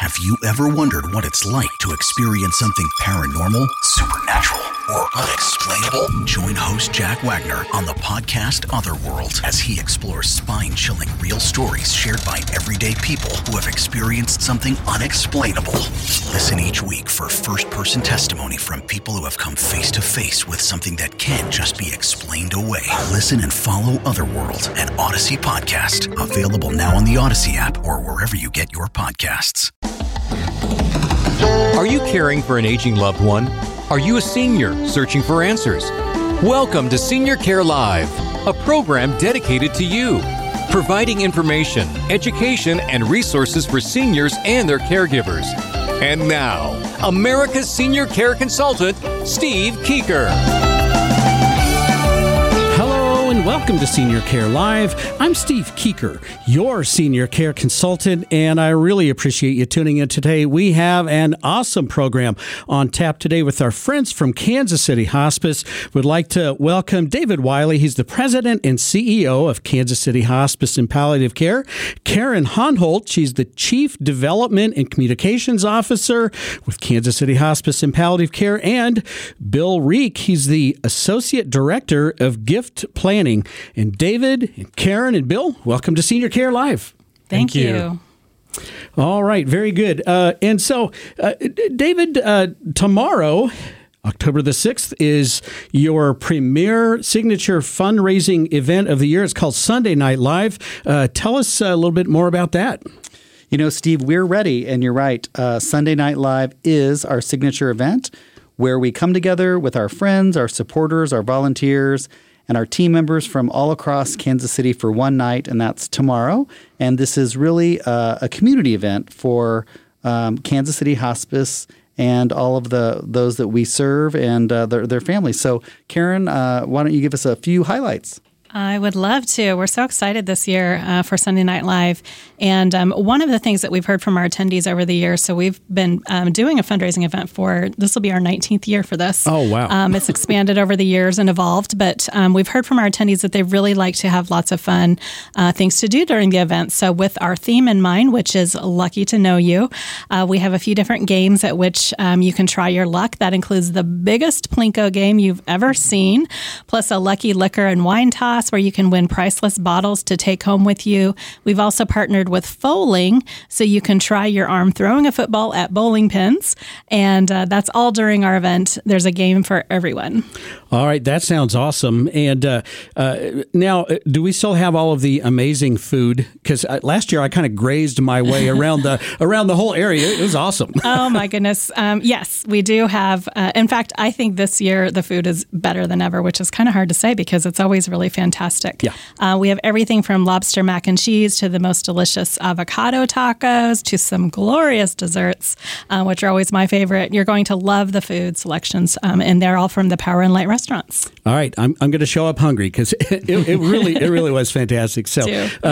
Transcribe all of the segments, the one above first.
Have you ever wondered what it's like to experience something paranormal, supernatural, or unexplainable? Join host Jack Wagner on the podcast Otherworld as he explores spine-chilling real stories shared by everyday people who have experienced something unexplainable. Listen each week for first-person testimony from people who have come face-to-face with something that can't just be explained away. Listen and follow Otherworld, an Odyssey podcast. Available now on the Odyssey app or wherever you get your podcasts. Are you caring for an aging loved one? Are you a senior searching for answers? Welcome to Senior Care Live, a program dedicated to you, providing information, education, and resources for seniors and their caregivers. And now, America's senior care consultant, Steve Keeker. And welcome to Senior Care Live. I'm Steve Keeker, your senior care consultant, and I really appreciate you tuning in today. We have an awesome program on tap today with our friends from Kansas City Hospice. We'd like to welcome David Wiley. He's the president and CEO of Kansas City Hospice and Palliative Care. Karen Honholt, she's the chief development and communications officer with Kansas City Hospice and Palliative Care. And Bill Reek, he's the associate director of gift planning. And David, and Karen, and Bill, welcome to Senior Care Live. Thank you. All right, very good. And so, David, tomorrow, October the 6th, is your premier signature fundraising event of the year. It's called Sunday Night Live. Tell us a little bit more about that. You know, Steve, we're ready, and you're right. Sunday Night Live is our signature event where we come together with our friends, our supporters, our volunteers, and our team members from all across Kansas City for one night, and that's tomorrow. And this is really a community event for Kansas City Hospice and all of those that we serve and their families. So, Karen, why don't you give us a few highlights? I would love to. We're so excited this year for Sunday Night Live. And one of the things that we've heard from our attendees over the years, so we've been doing a fundraising event this will be our 19th year for this. Oh, wow. It's expanded over the years and evolved, but we've heard from our attendees that they really like to have lots of fun things to do during the event. So with our theme in mind, which is Lucky to Know You, we have a few different games at which you can try your luck. That includes the biggest Plinko game you've ever seen, plus a lucky liquor and wine toss, where you can win priceless bottles to take home with you. We've also partnered with Foaling, so you can try your arm throwing a football at bowling pins, and that's all during our event. There's a game for everyone. All right, that sounds awesome. And now, do we still have all of the amazing food? Because last year I kind of grazed my way around the whole area. It was awesome. Oh my goodness! Yes, we do have. In fact, I think this year the food is better than ever, which is kind of hard to say because it's always really fantastic. Yeah. We have everything from lobster mac and cheese to the most delicious avocado tacos to some glorious desserts, which are always my favorite. You're going to love the food selections, and they're all from the Power and Light restaurants. All right, I'm going to show up hungry because it really was fantastic. So,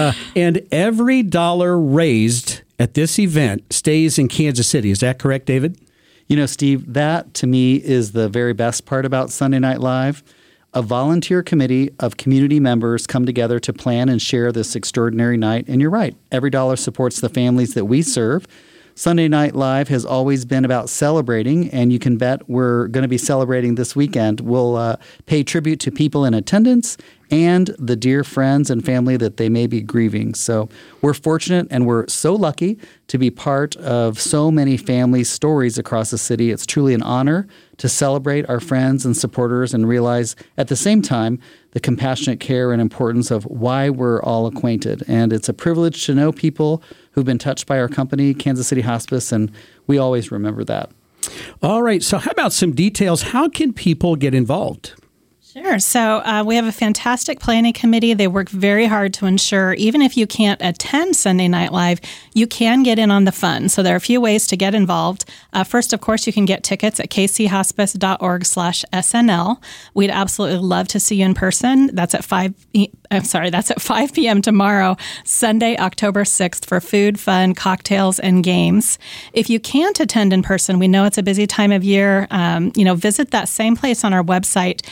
and every dollar raised at this event stays in Kansas City. Is that correct, David? You know, Steve, that to me is the very best part about Sunday Night Live. A volunteer committee of community members come together to plan and share this extraordinary night. And you're right, every dollar supports the families that we serve. Sunday Night Live has always been about celebrating, and you can bet we're going to be celebrating this weekend. We'll pay tribute to people in attendance and the dear friends and family that they may be grieving. So we're fortunate and we're so lucky to be part of so many family stories across the city. It's truly an honor to celebrate our friends and supporters and realize at the same time the compassionate care and importance of why we're all acquainted. And it's a privilege to know people who've been touched by our company, Kansas City Hospice, and we always remember that. All right. So how about some details? How can people get involved? Sure. So we have a fantastic planning committee. They work very hard to ensure, even if you can't attend Sunday Night Live, you can get in on the fun. So there are a few ways to get involved. First, of course, you can get tickets at kchospice.org/SNL. We'd absolutely love to see you in person. That's at 5 that's at 5 p.m. tomorrow, Sunday, October 6th, for food, fun, cocktails, and games. If you can't attend in person, we know it's a busy time of year. Visit that same place on our website,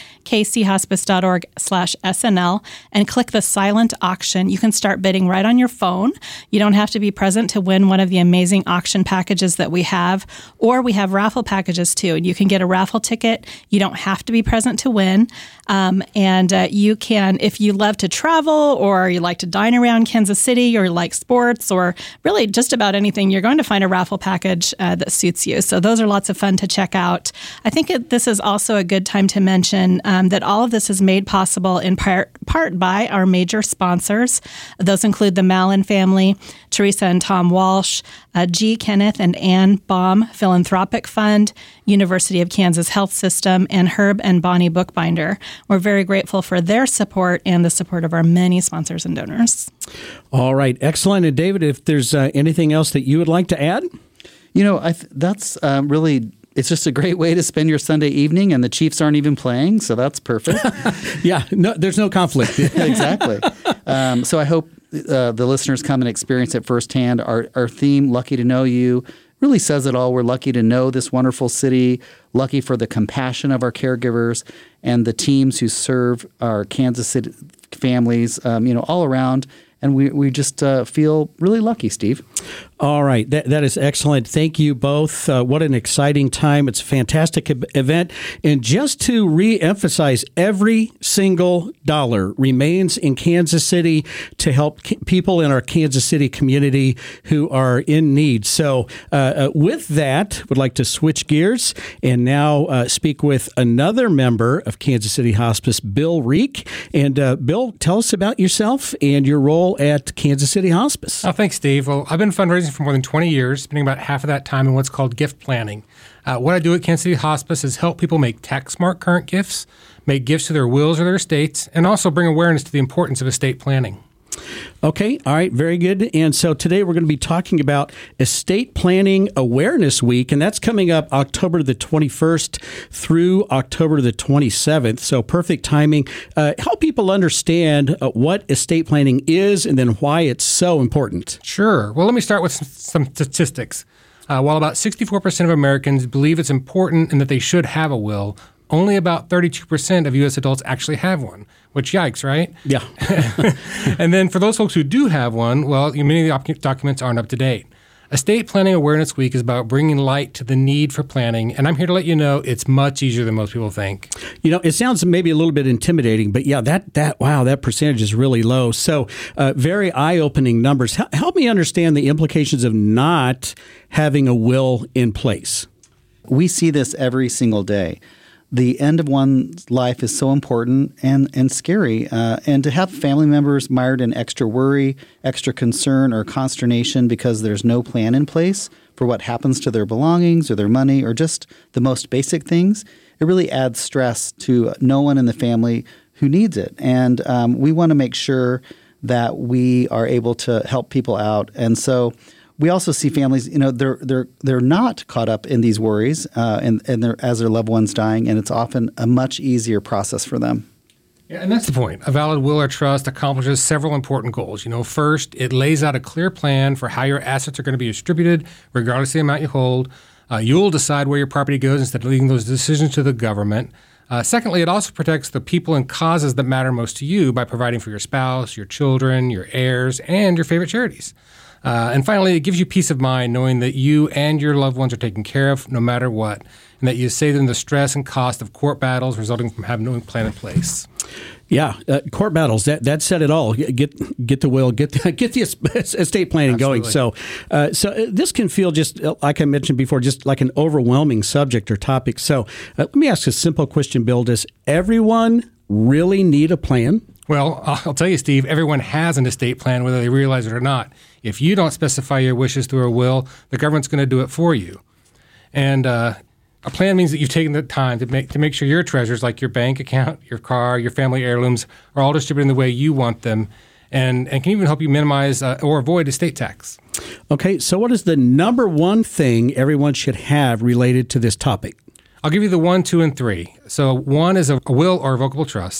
kchospice.org/SNL, and click the silent auction. You can start bidding right on your phone. You don't have to be present to win one of the amazing auction packages that we have, or we have raffle packages too. You can get a raffle ticket. You don't have to be present to win. You can, if you love to travel or you like to dine around Kansas City or you like sports or really just about anything, you're going to find a raffle package that suits you. So those are lots of fun to check out. I think this is also a good time to mention that all of this is made possible in part by our major sponsors. Those include the Mallon family, Teresa and Tom Walsh, G. Kenneth and Ann Baum Philanthropic Fund, University of Kansas Health System, and Herb and Bonnie Bookbinder. We're very grateful for their support and the support of our many sponsors and donors. All right. Excellent. And David, if there's anything else that you would like to add? That's really... It's just a great way to spend your Sunday evening, and the Chiefs aren't even playing, so that's perfect. Yeah, no, there's no conflict. Exactly. So I hope the listeners come and experience it firsthand. Our theme, Lucky to Know You, really says it all. We're lucky to know this wonderful city, lucky for the compassion of our caregivers and the teams who serve our Kansas City families, all around. And we just feel really lucky, Steve. All right. That is excellent. Thank you both. What an exciting time. It's a fantastic event. And just to reemphasize, every single dollar remains in Kansas City to help people in our Kansas City community who are in need. So with that, would like to switch gears and now speak with another member of Kansas City Hospice, Bill Reek. And Bill, tell us about yourself and your role at Kansas City Hospice. Oh, thanks, Steve. Well, I've been fundraising for more than 20 years, spending about half of that time in what's called gift planning. What I do at Kansas City Hospice is help people make tax-smart current gifts, make gifts to their wills or their estates, and also bring awareness to the importance of estate planning. Okay. All right. Very good. And so today we're going to be talking about Estate Planning Awareness Week, and that's coming up October the 21st through October the 27th. So perfect timing. Help people understand what estate planning is and then why it's so important. Sure. Well, let me start with some statistics. While about 64% of Americans believe it's important and that they should have a will, only about 32% of U.S. adults actually have one, which yikes, right? Yeah. And then for those folks who do have one, well, many of the documents aren't up to date. Estate Planning Awareness Week is about bringing light to the need for planning, and I'm here to let you know it's much easier than most people think. It sounds maybe a little bit intimidating, but yeah, that percentage is really low. So very eye-opening numbers. Help me understand the implications of not having a will in place. We see this every single day. The end of one's life is so important and scary. And to have family members mired in extra worry, extra concern, or consternation because there's no plan in place for what happens to their belongings or their money or just the most basic things, it really adds stress to no one in the family who needs it. And we want to make sure that we are able to help people out. And so we also see families, they're not caught up in these worries and as their loved one's dying, and it's often a much easier process for them. Yeah, and that's the point. A valid will or trust accomplishes several important goals. First, it lays out a clear plan for how your assets are going to be distributed, regardless of the amount you hold. You'll decide where your property goes instead of leaving those decisions to the government. Secondly, it also protects the people and causes that matter most to you by providing for your spouse, your children, your heirs, and your favorite charities. And finally, it gives you peace of mind knowing that you and your loved ones are taken care of no matter what, and that you save them the stress and cost of court battles resulting from having no plan in place. Yeah, court battles, that said it all. Get the will, get the estate planning going. So this can feel just, like I mentioned before, just like an overwhelming subject or topic. So let me ask a simple question, Bill. Does everyone really need a plan? Well, I'll tell you, Steve, everyone has an estate plan, whether they realize it or not. If you don't specify your wishes through a will, the government's going to do it for you. And a plan means that you've taken the time to make sure your treasures, like your bank account, your car, your family heirlooms, are all distributed in the way you want them, and can even help you minimize or avoid estate tax. Okay, so what is the number one thing everyone should have related to this topic? I'll give you the 1, 2, and 3. So 1 is a will or revocable trust.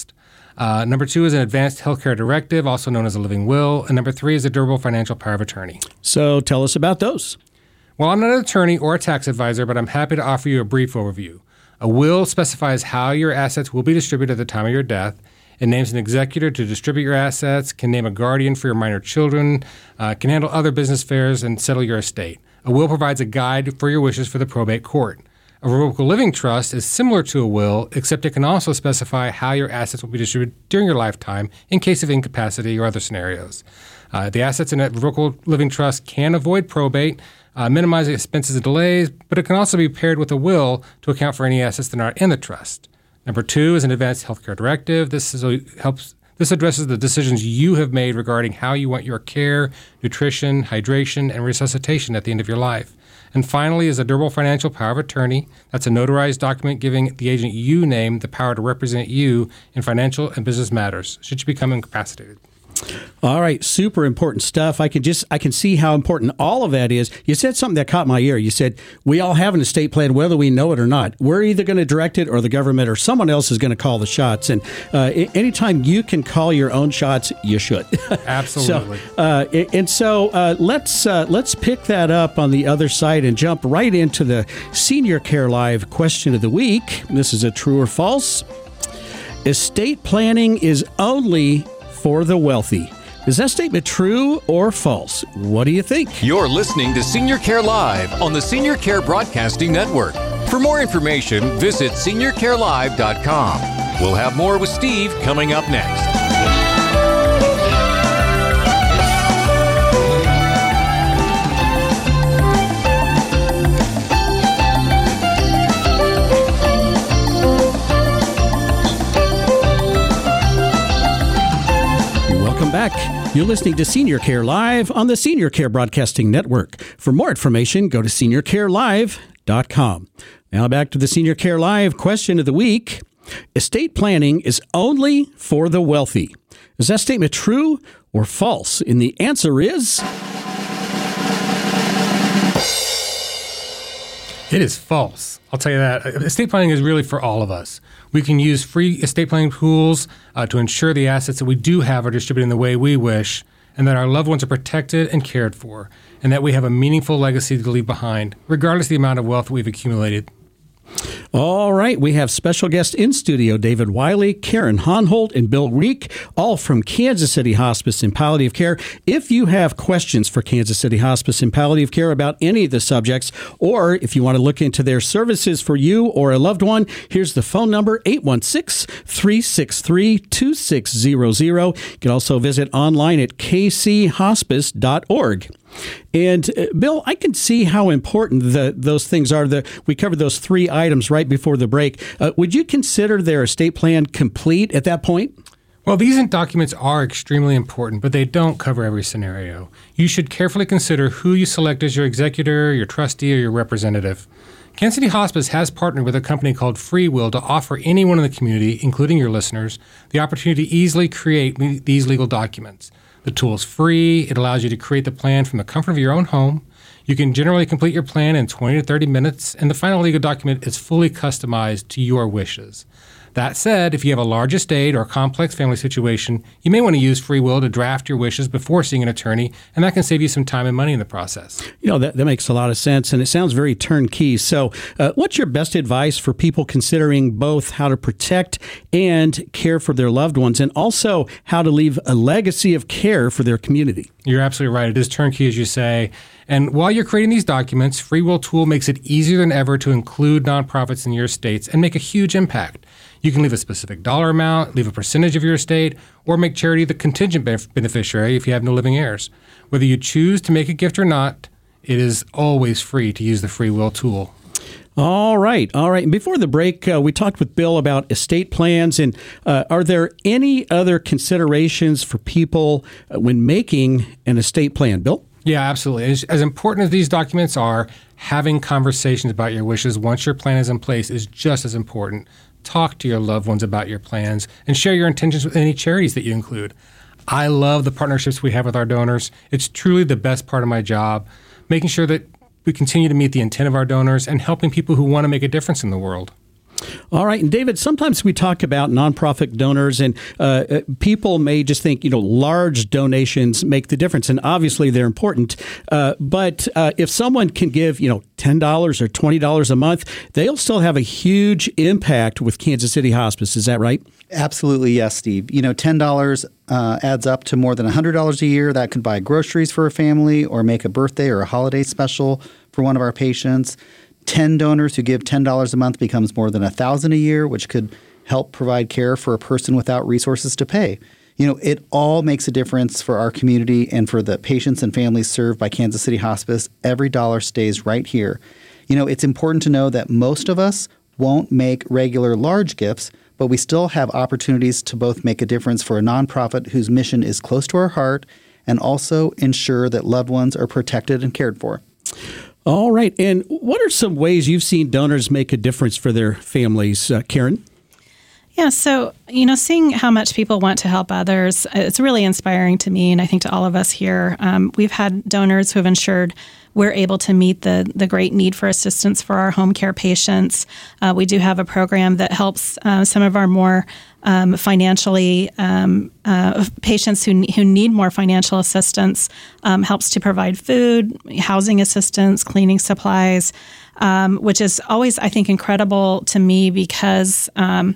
Number 2 is an advanced healthcare directive, also known as a living will. And number 3 is a durable financial power of attorney. So tell us about those. Well, I'm not an attorney or a tax advisor, but I'm happy to offer you a brief overview. A will specifies how your assets will be distributed at the time of your death. It names an executor to distribute your assets, can name a guardian for your minor children, can handle other business affairs, and settle your estate. A will provides a guide for your wishes for the probate court. A revocable living trust is similar to a will, except it can also specify how your assets will be distributed during your lifetime in case of incapacity or other scenarios. The assets in a revocable living trust can avoid probate, minimize expenses and delays, but it can also be paired with a will to account for any assets that are not in the trust. Number 2 is an advanced healthcare directive. This addresses the decisions you have made regarding how you want your care, nutrition, hydration, and resuscitation at the end of your life. And finally is a durable financial power of attorney. That's a notarized document giving the agent you name the power to represent you in financial and business matters should you become incapacitated. All right, super important stuff. I can see how important all of that is. You said something that caught my ear. You said we all have an estate plan, whether we know it or not. We're either going to direct it, or the government, or someone else is going to call the shots. And anytime you can call your own shots, you should. Absolutely. So let's pick that up on the other side and jump right into the Senior Care Live question of the week. This is a true or false. Estate planning is only for the wealthy. Is that statement true or false? What do you think? You're listening to Senior Care Live on the Senior Care Broadcasting Network. For more information, visit seniorcarelive.com. We'll have more with Steve coming up next. Back. You're listening to Senior Care Live on the Senior Care Broadcasting Network. For more information, go to seniorcarelive.com. Now back to the Senior Care Live question of the week. Estate planning is only for the wealthy. Is that statement true or false? And the answer is... It is false. I'll tell you that. Estate planning is really for all of us. We can use free estate planning tools to ensure the assets that we do have are distributed in the way we wish, and that our loved ones are protected and cared for, and that we have a meaningful legacy to leave behind, regardless of the amount of wealth we've accumulated. All right, we have special guests in studio, David Wiley, Karen Honholt, and Bill Reek, all from Kansas City Hospice and Palliative Care. If you have questions for Kansas City Hospice and Palliative Care about any of the subjects, or if you want to look into their services for you or a loved one, here's the phone number, 816-363-2600. You can also visit online at kchospice.org. And Bill, I can see how important those things are. We covered those 3 items right before the break. Would you consider their estate plan complete at that point? Well, these documents are extremely important, but they don't cover every scenario. You should carefully consider who you select as your executor, your trustee, or your representative. Kansas City Hospice has partnered with a company called FreeWill to offer anyone in the community, including your listeners, the opportunity to easily create these legal documents. The tool is free. It allows you to create the plan from the comfort of your own home. You can generally complete your plan in 20 to 30 minutes, and the final legal document is fully customized to your wishes. That said, if you have a large estate or a complex family situation, you may want to use FreeWill to draft your wishes before seeing an attorney, and that can save you some time and money in the process. You know, that makes a lot of sense, and it sounds very turnkey. So what's your best advice for people considering both how to protect and care for their loved ones, and also how to leave a legacy of care for their community? You're absolutely right. It is turnkey, as you say. And while you're creating these documents, FreeWill tool makes it easier than ever to include nonprofits in your estates and make a huge impact. You can leave a specific dollar amount, leave a percentage of your estate, or make charity the contingent beneficiary if you have no living heirs. Whether you choose to make a gift or not, it is always free to use the FreeWill tool. All right. And before the break, we talked with Bill about estate plans. And are there any other considerations for people when making an estate plan? Bill? Yeah, absolutely. As important as these documents are, having conversations about your wishes once your plan is in place is just as important. Talk to your loved ones about your plans and share your intentions with any charities that you include. I love the partnerships we have with our donors. It's truly the best part of my job, making sure that we continue to meet the intent of our donors and helping people who want to make a difference in the world. All right. And David, sometimes we talk about nonprofit donors, and people may just think, large donations make the difference. And obviously they're important. But if someone can give, $10 or $20 a month, they'll still have a huge impact with Kansas City Hospice. Is that right? Absolutely. Yes, Steve. $10 adds up to more than $100 a year. That could buy groceries for a family or make a birthday or a holiday special for one of our patients. 10 donors who give $10 a month becomes more than $1,000 a year, which could help provide care for a person without resources to pay. It all makes a difference for our community and for the patients and families served by Kansas City Hospice. Every dollar stays right here. It's important to know that most of us won't make regular large gifts, but we still have opportunities to both make a difference for a nonprofit whose mission is close to our heart and also ensure that loved ones are protected and cared for. All right. And what are some ways you've seen donors make a difference for their families, Karen? Yeah, so, seeing how much people want to help others, it's really inspiring to me, and I think to all of us here. We've had donors who have ensured we're able to meet the great need for assistance for our home care patients. We do have a program that helps some of our more financially patients who need more financial assistance, helps to provide food, housing assistance, cleaning supplies, which is always, I think, incredible to me because,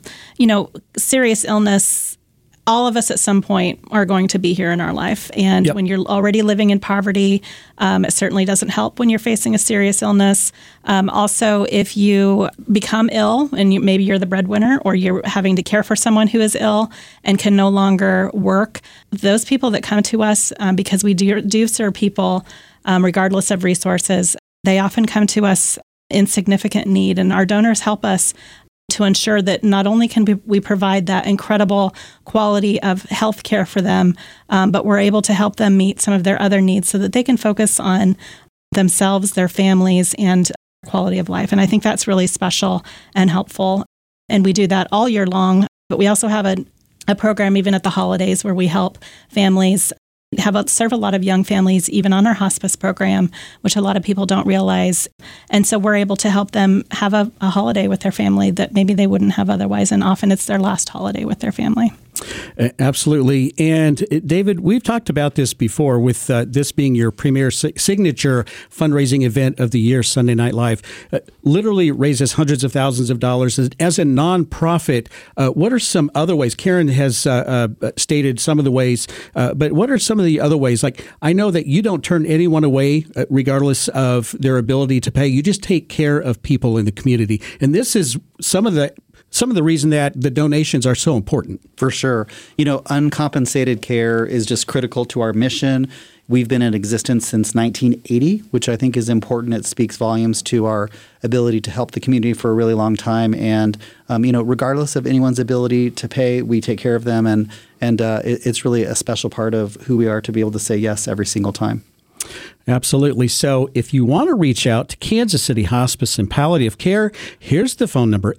serious illness, all of us at some point are going to be here in our life. And when you're already living in poverty, it certainly doesn't help when you're facing a serious illness. Also, if you become ill and maybe you're the breadwinner or you're having to care for someone who is ill and can no longer work, those people that come to us, because we do serve people regardless of resources, they often come to us in significant need. And our donors help us to ensure that not only can we provide that incredible quality of health care for them, but we're able to help them meet some of their other needs so that they can focus on themselves, their families, and quality of life. And I think that's really special and helpful. And we do that all year long. But we also have a program even at the holidays where we help families serve a lot of young families, even on our hospice program, which a lot of people don't realize. And so we're able to help them have a holiday with their family that maybe they wouldn't have otherwise. And often it's their last holiday with their family. Absolutely. And David, we've talked about this before with this being your premier signature fundraising event of the year, Sunday Night Live. Literally raises hundreds of thousands of dollars. As a nonprofit, what are some other ways? Karen has stated some of the ways, but what are some of the other ways? Like, I know that you don't turn anyone away regardless of their ability to pay. You just take care of people in the community. And this is some of the reason that the donations are so important. For sure. Uncompensated care is just critical to our mission. We've been in existence since 1980, which I think is important. It speaks volumes to our ability to help the community for a really long time. And, regardless of anyone's ability to pay, we take care of them. And it's really a special part of who we are to be able to say yes every single time. Absolutely. So if you want to reach out to Kansas City Hospice and Palliative Care, here's the phone number,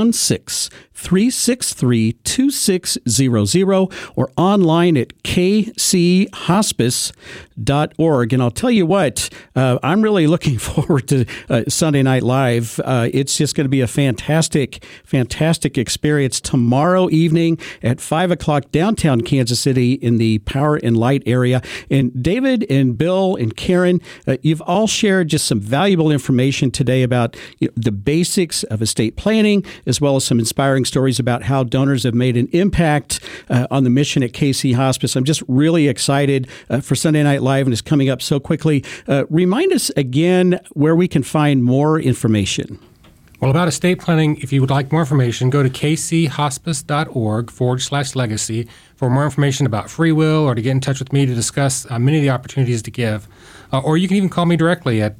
816-363-2600, or online at kchospice.org. And I'll tell you what, I'm really looking forward to Sunday Night Live. It's just going to be a fantastic experience tomorrow evening at 5 o'clock downtown Kansas City in the Power and Light area. And David and Bill and Karen, you've all shared just some valuable information today about the basics of estate planning, as well as some inspiring stories about how donors have made an impact on the mission at KC Hospice. I'm just really excited for Sunday Night Live, and it's coming up so quickly. Remind us again where we can find more information. Well, about estate planning, if you would like more information, go to kchospice.org/legacy for more information about free will or to get in touch with me to discuss many of the opportunities to give. Or you can even call me directly at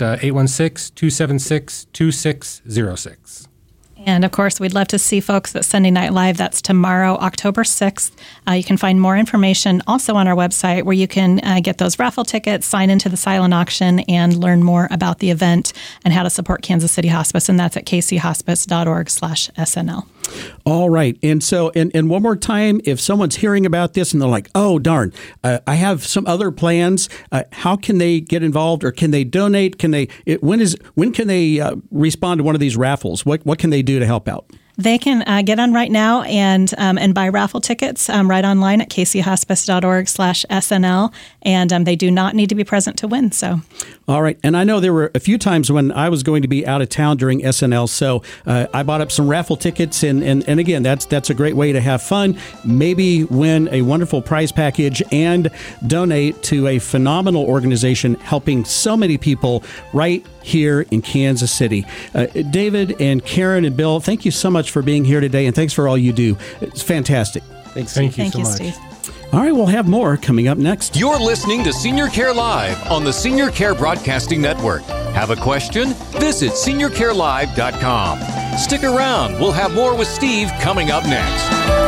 816-276-2606. And of course, we'd love to see folks at Sunday Night Live. That's tomorrow, October 6th. You can find more information also on our website where you can get those raffle tickets, sign into the silent auction, and learn more about the event and how to support Kansas City Hospice. And that's at kchospice.org/SNL. All right. And so, and one more time, if someone's hearing about this and they're like, oh, darn, I have some other plans, how can they get involved, or can they donate? When can they respond to one of these raffles? What can they do to help out? They can get on right now and buy raffle tickets right online at kchospice.org/SNL, and they do not need to be present to win. So, all right. And I know there were a few times when I was going to be out of town during SNL, so I bought up some raffle tickets, and again, that's a great way to have fun. Maybe win a wonderful prize package and donate to a phenomenal organization helping so many people right here in Kansas City. David and Karen and Bill, thank you so much for being here today, and thanks for all you do. It's fantastic. Thanks. Thank you so much. Steve. All right, we'll have more coming up next. You're listening to Senior Care Live on the Senior Care Broadcasting Network. Have a question? Visit seniorcarelive.com. Stick around. We'll have more with Steve coming up next.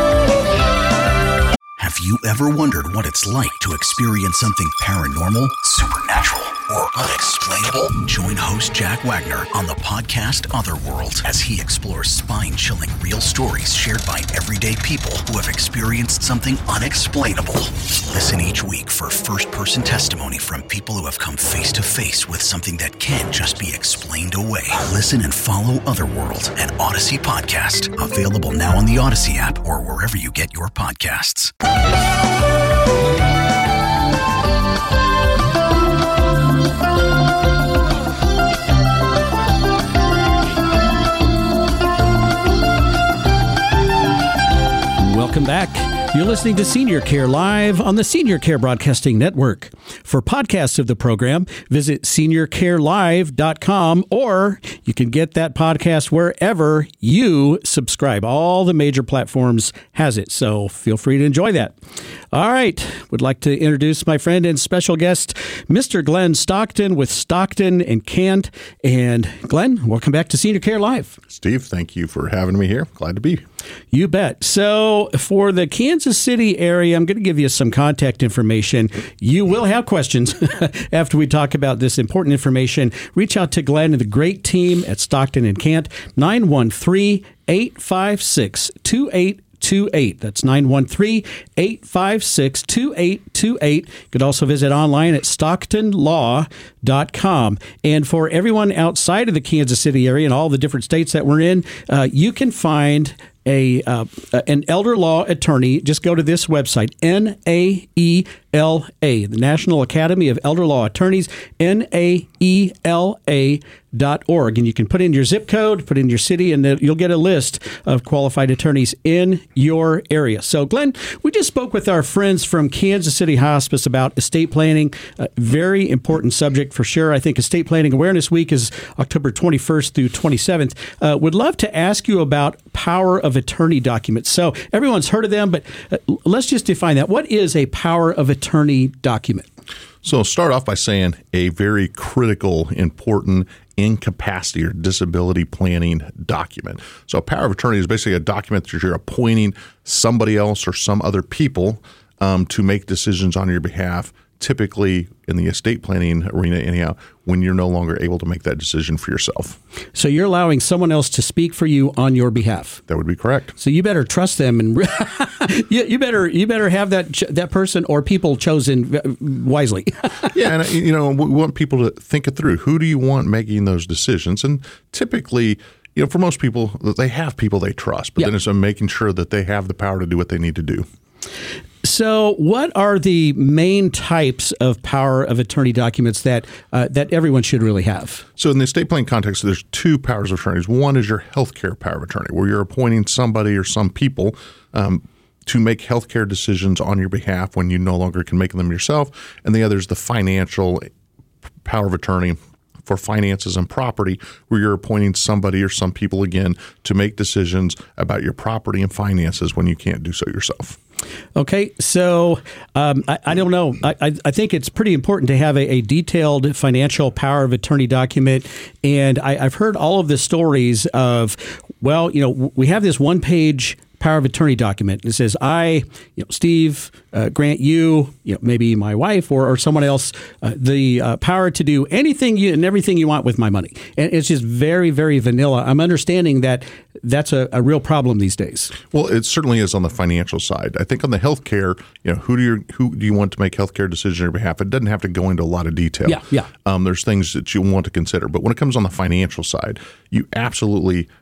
Have you ever wondered what it's like to experience something paranormal, supernatural, or unexplainable? Join host Jack Wagner on the podcast Otherworld as he explores spine-chilling real stories shared by everyday people who have experienced something unexplainable. Listen each week for first-person testimony from people who have come face-to-face with something that can't just be explained away. Listen and follow Otherworld, an Odyssey podcast, available now on the Odyssey app or wherever you get your podcasts. Welcome back. You're listening to Senior Care Live on the Senior Care Broadcasting Network. For podcasts of the program, visit seniorcarelive.com, or you can get that podcast wherever you subscribe. All the major platforms has it, so feel free to enjoy that. All right. Would like to introduce my friend and special guest, Mr. Glenn Stockton with Stockton and Cant. And Glenn, welcome back to Senior Care Live. Steve, thank you for having me here. Glad to be here. You bet. So for the Kansas City area, I'm going to give you some contact information. You will have questions after we talk about this important information. Reach out to Glenn and the great team at Stockton and Cant, 913-856-2828. That's 913-856-2828. You could also visit online at stocktonlaw.com. And for everyone outside of the Kansas City area and all the different states that we're in, you can find an elder law attorney. Just go to this website, NAELA, the National Academy of Elder Law Attorneys, NAELA.org. And you can put in your zip code, put in your city, and you'll get a list of qualified attorneys in your area. So, Glenn, we just spoke with our friends from Kansas City Hospice about estate planning. Very important subject for sure. I think Estate Planning Awareness Week is October 21st through 27th. Would love to ask you about power of attorney documents. So everyone's heard of them, but let's just define that. What is a power of attorney document? So I'll start off by saying a very critical, important incapacity or disability planning document. So a power of attorney is basically a document that you're appointing somebody else or some other people to make decisions on your behalf, typically in the estate planning arena anyhow, when you're no longer able to make that decision for yourself. So you're allowing someone else to speak for you on your behalf. That would be correct. So you better trust them, and you better have that person or people chosen wisely. Yeah, and we want people to think it through. Who do you want making those decisions? And typically, for most people, they have people they trust, but then it's making sure that they have the power to do what they need to do. So what are the main types of power of attorney documents that everyone should really have? So in the estate planning context, there's two powers of attorneys. One is your healthcare power of attorney, where you're appointing somebody or some people to make healthcare decisions on your behalf when you no longer can make them yourself. And the other is the financial power of attorney for finances and property, where you're appointing somebody or some people, again, to make decisions about your property and finances when you can't do so yourself. Okay, so I don't know. I think it's pretty important to have a detailed financial power of attorney document. And I've heard all of the stories of, we have this one-page power of attorney document. It says, Steve, grant you, maybe my wife or someone else, the power to do anything and everything you want with my money. And it's just very, very vanilla. I'm understanding that that's a real problem these days. Well, it certainly is on the financial side. I think on the healthcare, who do you want to make healthcare decisions on your behalf? It doesn't have to go into a lot of detail. Yeah. There's things that you want to consider. But when it comes on the financial side, you absolutely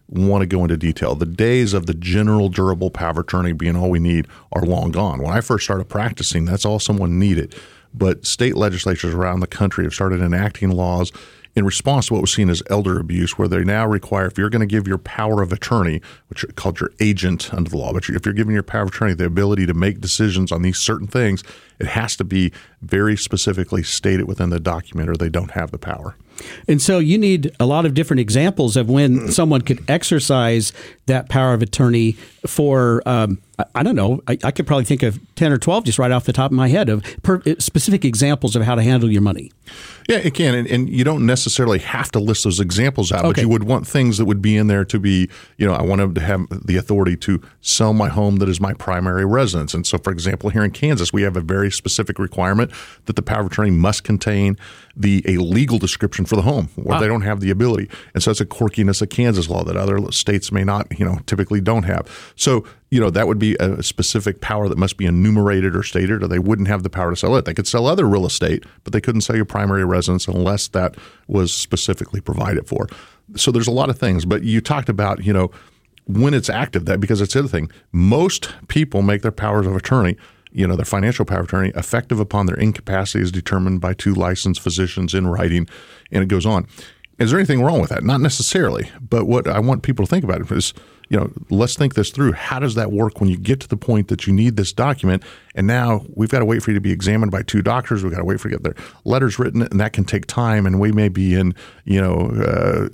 want to go into detail. The days of the general durable power of attorney being all we need are long gone. When I first started practicing, that's all someone needed. But state legislatures around the country have started enacting laws in response to what was seen as elder abuse, where they now require, if you're going to give your power of attorney, which is called your agent under the law, but if you're giving your power of attorney the ability to make decisions on these certain things, it has to be very specifically stated within the document, or they don't have the power. And so you need a lot of different examples of when someone could exercise that power of attorney for, I don't know, I could probably think of 10 or 12 just right off the top of my head of specific examples of how to handle your money. Yeah, it can. And you don't necessarily have to list those examples out, but you would want things that would be in there to be, I want them to have the authority to sell my home that is my primary residence. And so, for example, here in Kansas, we have a very specific requirement that the power of attorney must contain a legal description for the home, where they don't have the ability. And so it's a quirkiness of Kansas law that other states may not, typically don't have. So, that would be a specific power that must be enumerated or stated, or they wouldn't have the power to sell it. They could sell other real estate, but they couldn't sell your primary residence unless that was specifically provided for. So there's a lot of things. But you talked about, when it's active, that because it's the other thing. Most people make their powers of attorney, their financial power of attorney, effective upon their incapacity as determined by 2 licensed physicians in writing, and it goes on. Is there anything wrong with that? Not necessarily. But what I want people to think about is, let's think this through. How does that work when you get to the point that you need this document, and now we've got to wait for you to be examined by 2 doctors. We've got to wait for you to get their letters written, and that can take time, and we may be in, where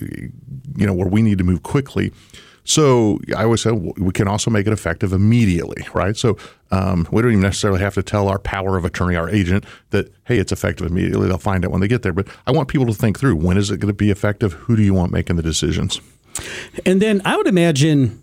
we need to move quickly. So I always say we can also make it effective immediately, right? So we don't even necessarily have to tell our power of attorney, our agent, that, hey, it's effective immediately. They'll find out when they get there. But I want people to think through, when is it going to be effective? Who do you want making the decisions? And then I would imagine,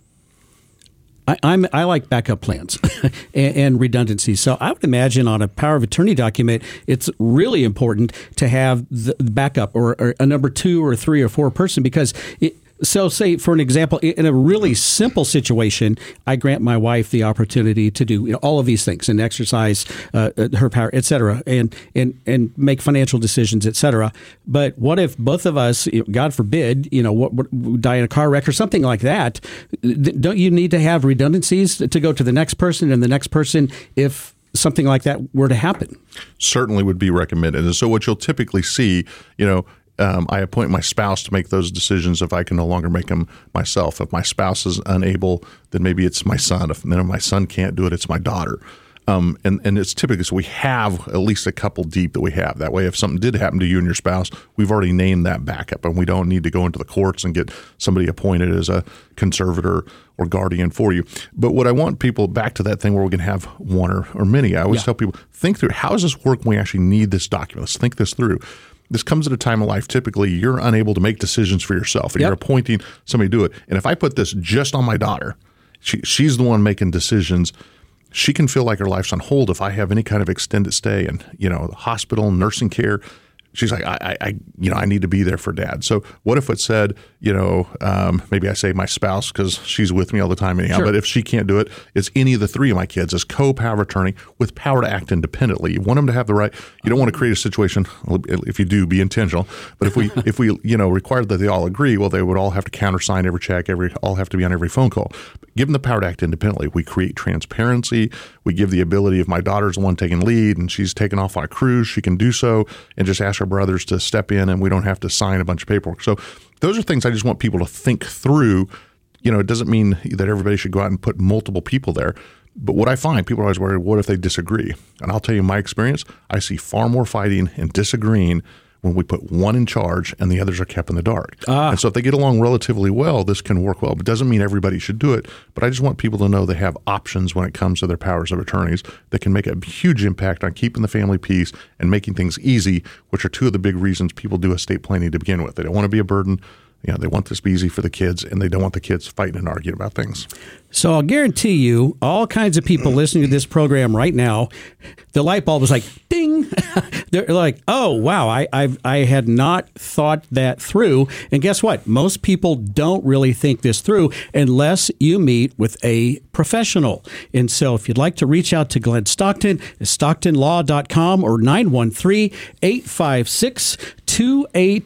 I like backup plans and redundancy. So I would imagine on a power of attorney document, it's really important to have the backup or a number 2 or 3 or 4 person, because so say, for an example, in a really simple situation, I grant my wife the opportunity to do all of these things and exercise her power, et cetera, and make financial decisions, et cetera. But what if both of us, God forbid, die in a car wreck or something like that? Don't you need to have redundancies to go to the next person and the next person if something like that were to happen? Certainly would be recommended. And so what you'll typically see, I appoint my spouse to make those decisions if I can no longer make them myself. If my spouse is unable, then maybe it's my son. If my son can't do it, it's my daughter. And it's typically, so we have at least a couple deep that we have. That way, if something did happen to you and your spouse, we've already named that backup, and we don't need to go into the courts and get somebody appointed as a conservator or guardian for you. But what I want people, back to that thing where we can have one or many, I always tell people, think through, how does this work when we actually need this document? Let's think this through. This comes at a time of life, typically, you're unable to make decisions for yourself, and you're appointing somebody to do it. And if I put this just on my daughter, she's the one making decisions, she can feel like her life's on hold if I have any kind of extended stay in, hospital, nursing care. She's like, I need to be there for Dad. So what if it said, maybe I say my spouse because she's with me all the time anyhow. Sure. But if she can't do it, it's any of the 3 of my kids as co-power of attorney with power to act independently. You want them to have the right. You don't want to create a situation. If you do, be intentional. But if we require that they all agree, well, they would all have to countersign every check. All have to be on every phone call. But give them the power to act independently. We create transparency. We give the ability, if my daughter's the one taking lead and she's taken off on a cruise, she can do so and just ask her brothers to step in, and we don't have to sign a bunch of paperwork. So those are things I just want people to think through. It doesn't mean that everybody should go out and put multiple people there. But what I find, people are always worried, what if they disagree? And I'll tell you my experience, I see far more fighting and disagreeing when we put one in charge and the others are kept in the dark. And so if they get along relatively well, this can work well. But it doesn't mean everybody should do it. But I just want people to know they have options when it comes to their powers of attorneys that can make a huge impact on keeping the family peace and making things easy, which are 2 of the big reasons people do estate planning to begin with. They don't want to be a burden. They want this to be easy for the kids, and they don't want the kids fighting and arguing about things. So I'll guarantee you, all kinds of people listening to this program right now, the light bulb is like, ding. They're like, oh, wow, I had not thought that through. And guess what? Most people don't really think this through unless you meet with a professional. And so if you'd like to reach out to Glenn Stockton, StocktonLaw.com or 913-856-2822.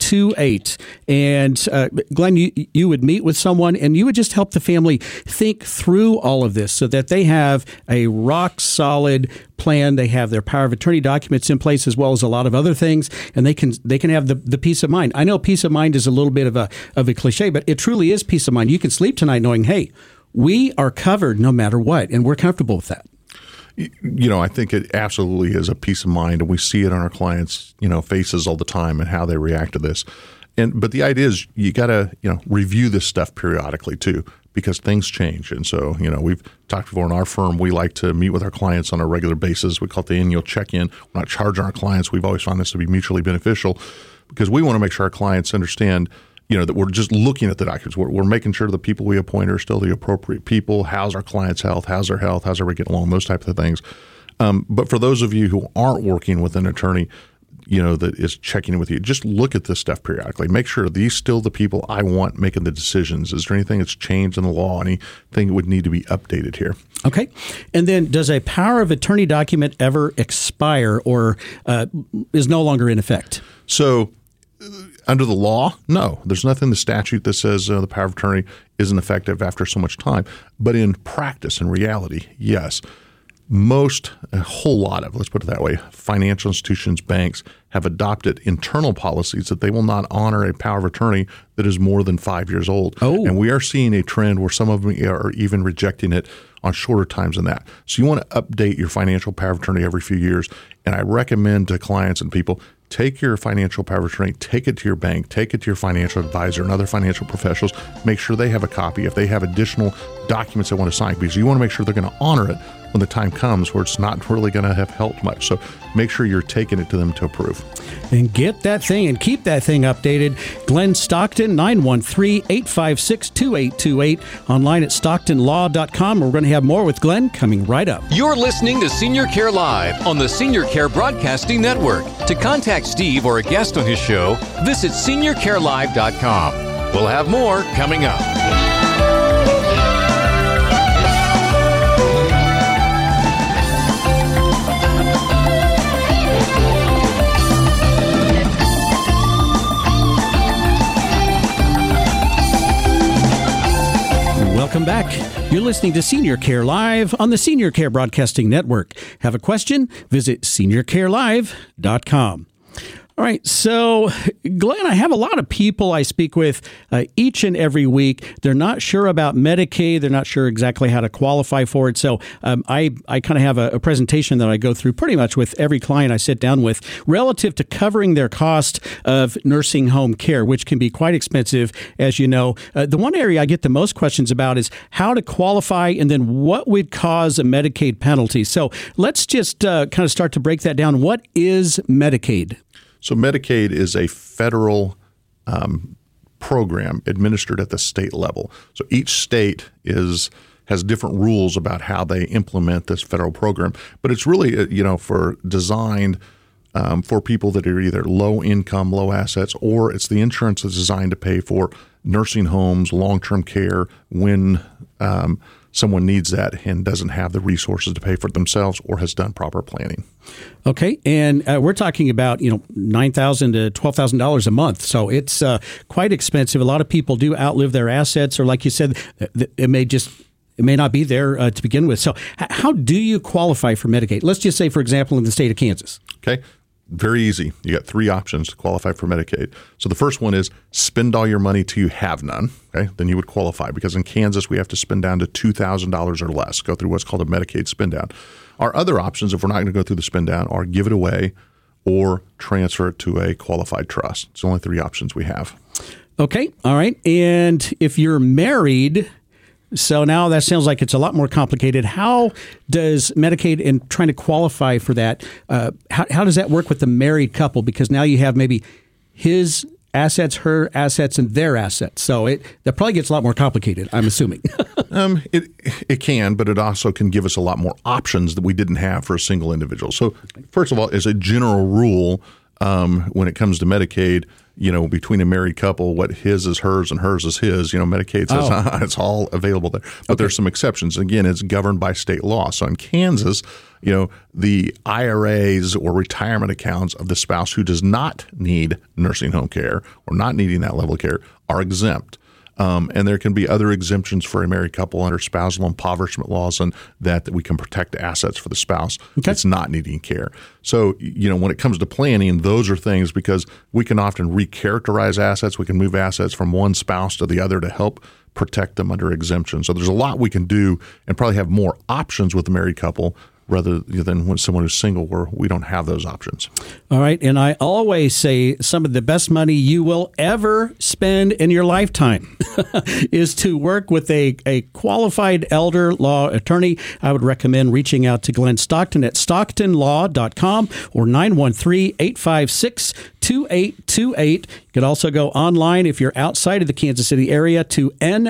2828. And Glenn, you would meet with someone and you would just help the family think through all of this so that they have a rock solid plan. They have their power of attorney documents in place as well as a lot of other things, and they can have the peace of mind. I know peace of mind is a little bit of a cliche, but it truly is peace of mind. You can sleep tonight knowing, hey, we are covered no matter what, and we're comfortable with that. I think it absolutely is a peace of mind, and we see it on our clients, faces all the time and how they react to this. But the idea is you got to, review this stuff periodically too, because things change. And so, we've talked before in our firm, we like to meet with our clients on a regular basis. We call it the annual check-in. We're not charging our clients. We've always found this to be mutually beneficial because we want to make sure our clients understand that we're just looking at the documents. We're making sure the people we appoint are still the appropriate people. How's our client's health? How's their health? How's everybody getting along? Those types of things. But for those of you who aren't working with an attorney, that is checking in with you, just look at this stuff periodically. Make sure, are these still the people I want making the decisions? Is there anything that's changed in the law? Anything that would need to be updated here? Okay. And then does a power of attorney document ever expire or is no longer in effect? So under the law, no. There's nothing in the statute that says the power of attorney isn't effective after so much time. But in practice, in reality, yes. A whole lot of, let's put it that way, financial institutions, banks have adopted internal policies that they will not honor a power of attorney that is more than 5 years old. Oh. And we are seeing a trend where some of them are even rejecting it on shorter times than that. So you want to update your financial power of attorney every few years. And I recommend to clients and people, take your financial power of attorney, take it to your bank, take it to your financial advisor and other financial professionals. Make sure they have a copy if they have additional documents they want to sign, because you want to make sure they're going to honor it when the time comes where it's not really going to have helped much. So make sure you're taking it to them to approve. And get that thing and keep that thing updated. Glenn Stockton, 913-856-2828. Online at stocktonlaw.com. We're going to have more with Glenn coming right up. You're listening to Senior Care Live on the Senior Care Broadcasting Network. To contact Steve or a guest on his show, visit seniorcarelive.com. We'll have more coming up. Welcome back. You're listening to Senior Care Live on the Senior Care Broadcasting Network. Have a question? Visit seniorcarelive.com. All right. So, Glenn, I have a lot of people I speak with each and every week. They're not sure about Medicaid. They're not sure exactly how to qualify for it. So I kind of have a presentation that I go through pretty much with every client I sit down with relative to covering their cost of nursing home care, which can be quite expensive, as you know. The one area I get the most questions about is how to qualify and then what would cause a Medicaid penalty. So let's just kind of start to break that down. What is Medicaid? So Medicaid is a federal program administered at the state level. So each state has different rules about how they implement this federal program. But it's really, designed for people that are either low income, low assets, or it's the insurance that's designed to pay for nursing homes, long-term care when someone needs that and doesn't have the resources to pay for it themselves or has done proper planning. Okay, and we're talking about $9,000 to $12,000 a month, so it's quite expensive. A lot of people do outlive their assets, or like you said, it may not be there to begin with. So, how do you qualify for Medicaid? Let's just say, for example, in the state of Kansas. Okay. Very easy. You got three options to qualify for Medicaid. So the first one is spend all your money till you have none. Okay, then you would qualify, because in Kansas we have to spend down to $2,000 or less. Go through what's called a Medicaid spend down. Our other options, if we're not going to go through the spend down, are give it away or transfer it to a qualified trust. It's the only three options we have. Okay, all right. And if you're married, so now that sounds like it's a lot more complicated. How does Medicaid, and trying to qualify for that, how does that work with the married couple? Because now you have maybe his assets, her assets, and their assets. So that probably gets a lot more complicated, I'm assuming. It can, but it also can give us a lot more options that we didn't have for a single individual. So first of all, as a general rule, when it comes to Medicaid, between a married couple, what his is hers and hers is his. Medicaid says it's all available there. But there's some exceptions. Again, it's governed by state law. So in Kansas, the IRAs or retirement accounts of the spouse who does not need nursing home care or not needing that level of care are exempt. And there can be other exemptions for a married couple under spousal impoverishment laws, and that we can protect assets for the spouse that's not needing care. So, when it comes to planning, those are things, because we can often recharacterize assets. We can move assets from one spouse to the other to help protect them under exemption. So there's a lot we can do, and probably have more options with a married couple rather than when someone who's single, where we don't have those options. All right. And I always say some of the best money you will ever spend in your lifetime is to work with a qualified elder law attorney. I would recommend reaching out to Glenn Stockton at stocktonlaw.com or 913-856-2828. You can also go online if you're outside of the Kansas City area to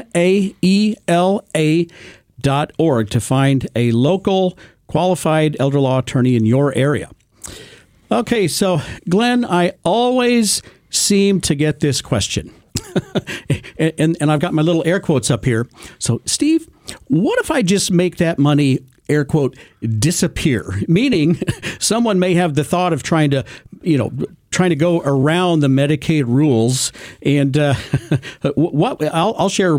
naela.org to find a local qualified elder law attorney in your area. Okay, so Glenn, I always seem to get this question. and I've got my little air quotes up here. So, Steve, what if I just make that money, air quote, disappear? Meaning someone may have the thought of trying to go around the Medicaid rules, and I'll share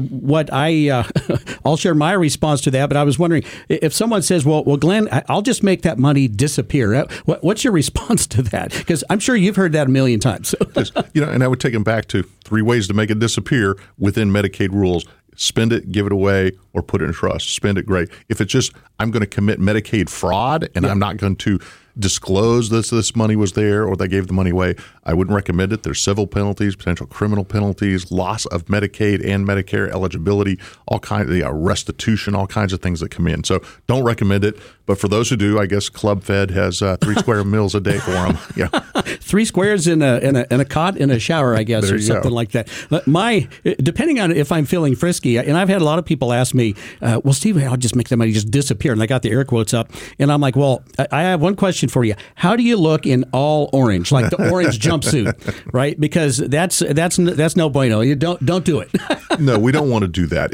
I'll share my response to that. But I was wondering if someone says, "Well, Glenn, I'll just make that money disappear." What's your response to that? Because I'm sure you've heard that a million times. And I would take them back to 3 ways to make it disappear within Medicaid rules. Spend it, give it away, or put it in trust. Spend it, great. If it's just, I'm going to commit Medicaid fraud and I'm not going to disclose this money was there or they gave the money away, I wouldn't recommend it. There's civil penalties, potential criminal penalties, loss of Medicaid and Medicare eligibility, all kinds of restitution, all kinds of things that come in. So don't recommend it. But for those who do, I guess Club Fed has 3 square meals a day for them. Yeah, 3 squares in a cot in a shower, I guess, or something like that. But depending on if I'm feeling frisky, and I've had a lot of people ask me, "Well, Steve, I'll just make that money just disappear," and I got the air quotes up, and I'm like, "Well, I have one question for you. How do you look in all orange, like the orange jumpsuit, right? Because that's no bueno. You don't do it." No, we don't want to do that.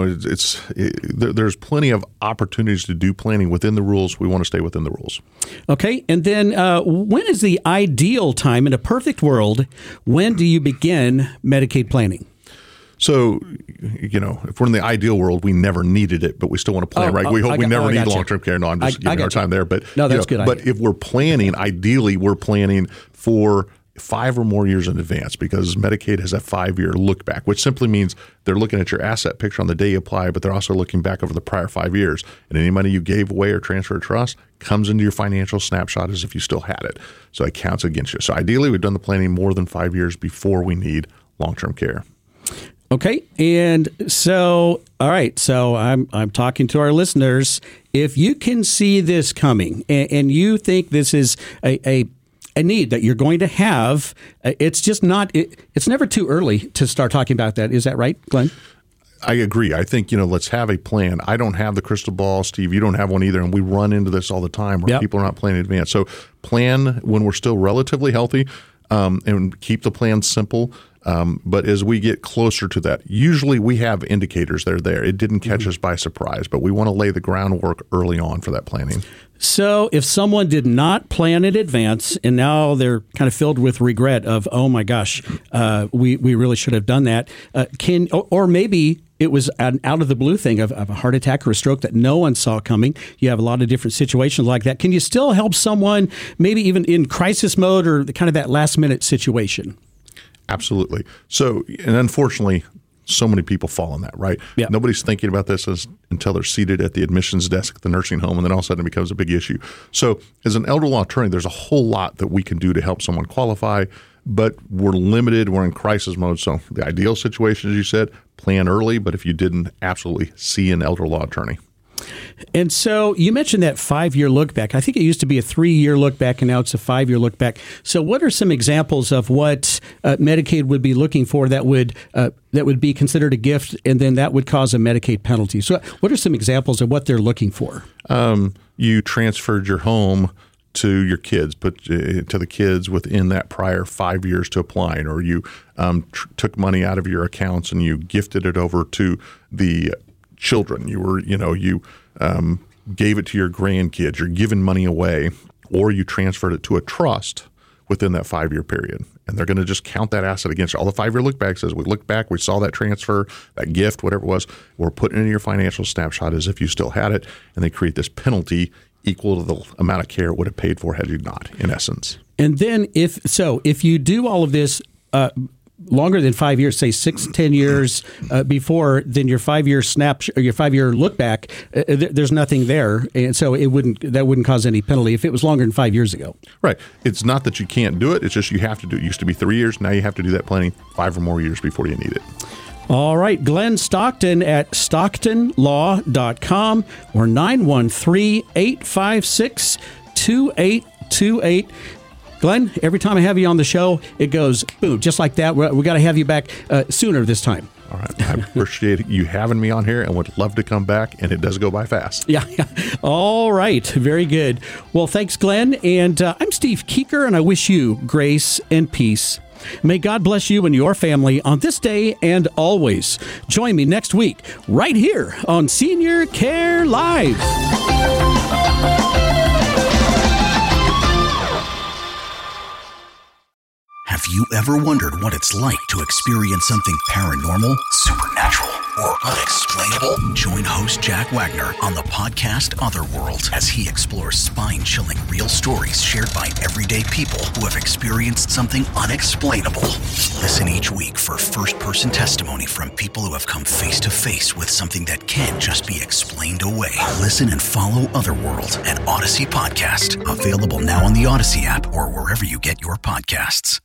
There's plenty of opportunities to do planning within the rules. We want to stay within the rules. Okay, and then when is the ideal time in a perfect world? When do you begin Medicaid planning? So, if we're in the ideal world, we never needed it, but we still want to plan, right? We hope we never need long-term care. No, I'm just giving our time there. But no, that's good. But if we're planning, ideally, we're planning for 5 or more years in advance, because Medicaid has a 5-year look back, which simply means they're looking at your asset picture on the day you apply, but they're also looking back over the prior 5 years. And any money you gave away or transferred to trust comes into your financial snapshot as if you still had it. So it counts against you. So ideally, we've done the planning more than 5 years before we need long-term care. Okay, and so, all right, so I'm talking to our listeners. If you can see this coming and you think this is a need that you're going to have, it's just not, it's never too early to start talking about that. Is that right, Glenn? I agree. I think, let's have a plan. I don't have the crystal ball, Steve. You don't have one either. And we run into this all the time where people are not planning in advance. So plan when we're still relatively healthy, and keep the plan simple. But as we get closer to that, usually we have indicators that are there. It didn't catch us by surprise, but we want to lay the groundwork early on for that planning. So if someone did not plan in advance and now they're kind of filled with regret of, oh my gosh, we really should have done that, or maybe it was an out of the blue thing of a heart attack or a stroke that no one saw coming. You have a lot of different situations like that. Can you still help someone maybe even in crisis mode or kind of that last minute situation? Absolutely. So, and unfortunately, so many people fall in that, right? Yeah. Nobody's thinking about this until they're seated at the admissions desk at the nursing home, and then all of a sudden it becomes a big issue. So as an elder law attorney, there's a whole lot that we can do to help someone qualify, but we're limited. We're in crisis mode. So the ideal situation, as you said, plan early, but if you didn't, absolutely see an elder law attorney. And so you mentioned that 5-year look back. I think it used to be a 3-year look back, and now it's a 5-year look back. So what are some examples of what Medicaid would be looking for that would be considered a gift, and then that would cause a Medicaid penalty? So what are some examples of what they're looking for? You transferred your home to your kids, put to the kids within that prior 5 years to applying, or you took money out of your accounts and you gifted it over to the children. You gave it to your grandkids. You're giving money away, or you transferred it to a trust within that 5-year period. And they're going to just count that asset against you. All the 5-year look back says, we look back, we saw that transfer, that gift, whatever it was. We're putting it in your financial snapshot as if you still had it. And they create this penalty equal to the amount of care it would have paid for had you not, in essence. And then if you do all of this longer than 5 years, say 6-10 years before, then your 5-year snapshot or your 5-year look back, there's nothing there, and so that wouldn't cause any penalty if it was longer than 5 years ago. Right. It's not that you can't do it. It's just you have to do it. It used to be 3 years. Now you have to do that planning 5 or more years before you need it. All right, Glenn Stockton at StocktonLaw.com or 913-856-2828. Glenn, every time I have you on the show, it goes boom, just like that. We got to have you back sooner this time. All right. I appreciate you having me on here and would love to come back, and it does go by fast. Yeah. All right. Very good. Well, thanks, Glenn. And I'm Steve Keeker, and I wish you grace and peace. May God bless you and your family on this day and always. Join me next week right here on Senior Care Live. Have you ever wondered what it's like to experience something paranormal, supernatural, or unexplainable? Join host Jack Wagner on the podcast Otherworld as he explores spine-chilling real stories shared by everyday people who have experienced something unexplainable. Listen each week for first-person testimony from people who have come face-to-face with something that can't just be explained away. Listen and follow Otherworld, an Odyssey podcast, available now on the Odyssey app or wherever you get your podcasts.